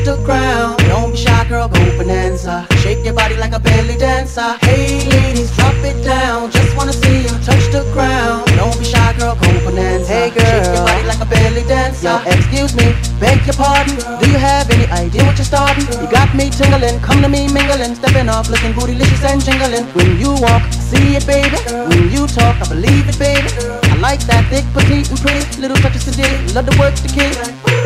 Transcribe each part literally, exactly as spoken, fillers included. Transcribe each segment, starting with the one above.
the ground. Don't be shy, girl, go bonanza. Shake your body like a belly dancer. Hey ladies, drop it down. Just wanna see you touch the ground. Don't be shy, girl, go bonanza. Hey girl, shake your body like a belly dancer. Yo, excuse me, beg your pardon. Do you have any idea what you're starting? You got me tingling, come to me mingling, stepping off, looking bootylicious and jingling. When you walk, see it, baby. When you talk, I believe it, baby. I like that thick, petite, and pretty. Little touches today, love to work the kid.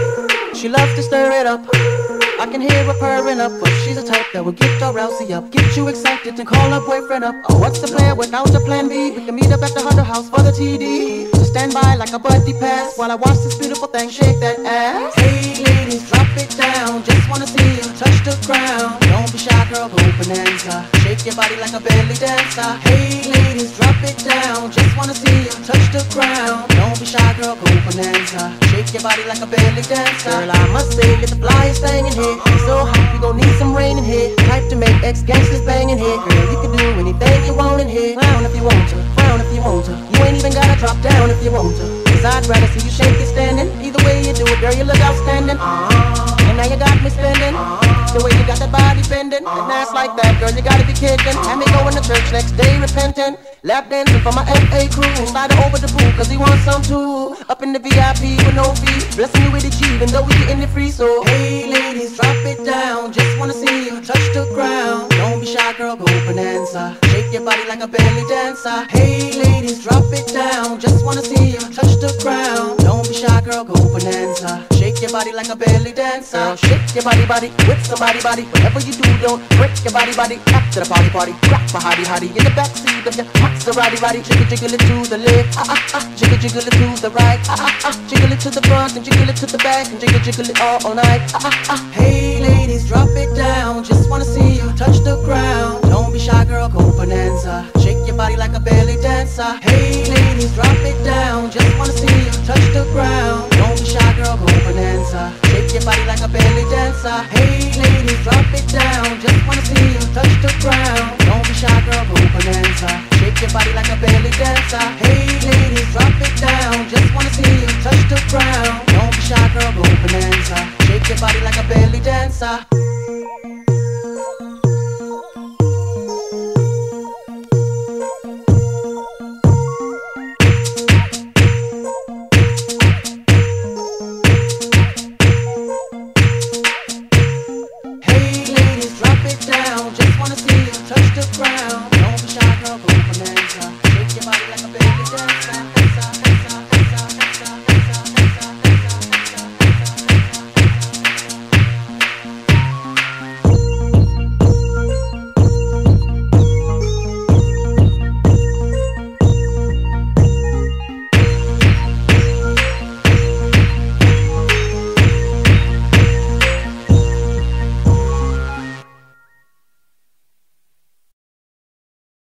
She loves to stir it up. I can hear her purring up, but she's a type that will get your rousey up, get you excited and call her boyfriend up. Oh, what's the plan without the plan B? We can meet up at the Hunter House for the T D. So stand by like a buddy pass while I watch this beautiful thing shake that ass. Hey ladies, drop it down. Just wanna see you touch the ground. Don't be shy, girl, go bonanza. Shake your body like a belly dancer. Hey ladies, drop it down. Just wanna see you touch the ground. Don't be shy, girl, go bonanza. Shake your body like a belly dancer. Girl, I must say you're the flyest thing in here. So hot, we gon' need some rain in here. Type to make ex-gangsters bang in here. Girl, you can do anything you want in here. Frown if you want to, frown if you want to. You ain't even gotta drop down if you want to. Cause I'd rather see you shake it standing. Either way you do it, girl, you look outstanding. uh-huh. And now you got me spending. uh-huh. The way you got that body bending, uh-huh. And ass like that, girl, you gotta be kidding. Had me going to church next day repenting. Lap dancing for my F A crew. Slide over the booth cause he wants some too. Up in the V I P with no fee. Blessing you with a G even though we getting it free. So hey ladies, drop it down. Just wanna see you touch the ground. Don't be shy, girl, go bonanza. Shake your body like a belly dancer. Hey ladies, drop it down. Just wanna see you touch the ground. Don't be shy, girl, go bonanza. Shake your body like a belly dancer. Girl, shake your body, body, with somebody, body. Whatever you do, don't break your body, body. After the party, party, rock my hottie, hottie in the backseat of your Maserati, body. Jiggle, jiggle it to the left, ah ah ah. Jiggle, jiggle it to the right, ah ah ah. Jiggle it to the front and jiggle it to the back and jiggle, jiggle it all, all night, ah ah ah. Hey ladies, drop it down. Just wanna see you touch the ground. Don't be shy, girl, go bonanza. Shake your body like a belly dancer. Hey ladies, drop it down. Just wanna see you touch the ground. Don't be shy, girl, go bonanza. Shake your body like a belly dancer. Hey ladies, drop it down. Just wanna see you touch the ground. Don't be shy, girl, go bonanza. Shake your body like a belly dancer. Hey ladies, drop it down. Just wanna see you touch the ground. Don't be shy, girl, go bonanza. Shake your body like a belly dancer.